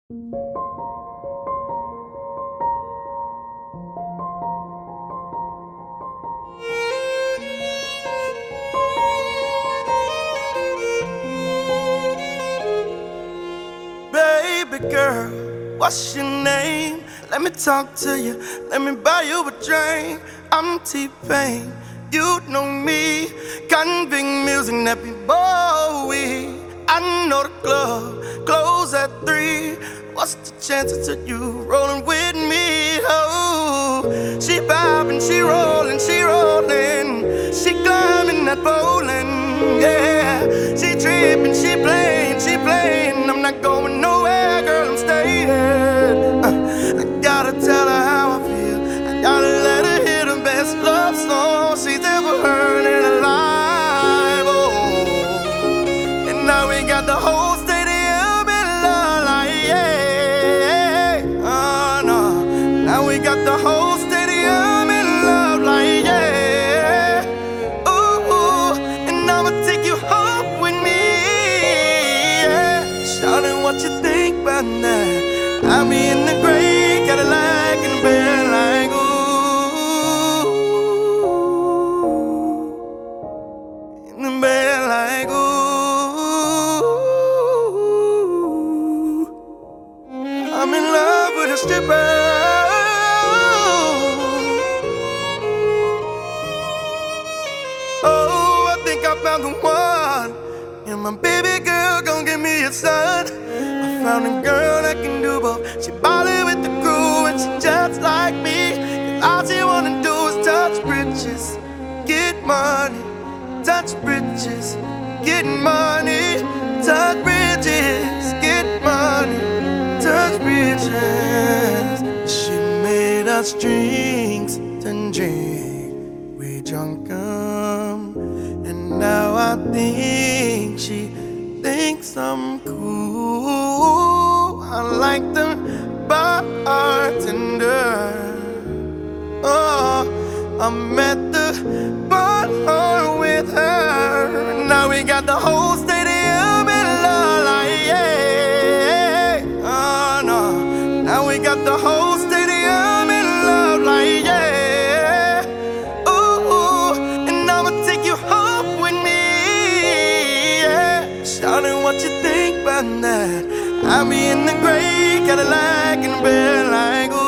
Baby girl, what's your name? Let me talk to you, let me buy you a drink. I'm T-Pain, you know me. Convict music, Nappy Bowie. I know the club close at 3. What's the chances of you rolling with me? Oh, she vibing, she rolling, she rolling. She climbing that bowling, yeah. She tripping, she playing, she playing. I'm not going nowhere, girl, I'm staying. I gotta tell her how I feel. I gotta let her hear the best love song she's ever heard in her life. Oh, and now we got the whole stadium in love, like yeah. Oh no, now we got the whole stadium in love, like yeah. Ooh, and I'ma take you home with me. Yeah. Shawty, what you think about that? I'll be in the gray Cadillac in the bed like ooh, in the bed like ooh. I'm in love with a stripper. Oh, I think I found the one. And my baby girl gon' give me a son. I found a girl that can do both. She body with the crew and she just like me. 'Cause all she wanna do is touch bridges, get money. Touch bridges, get money. Touch bridges, get money. Touch bridges. She made us drinks and drink. We drunk 'em, and now I think she thinks I'm cool. I like the bartender. Oh, I'm at the bar with her. Now we got the whole stadium in love, like yeah. Oh no, now we got the whole stadium in love, like yeah. Ooh, and I'ma take you home with me. Yeah. Shawty, what you think about that? I'll be in the gray Cadillac in the bed like ooh.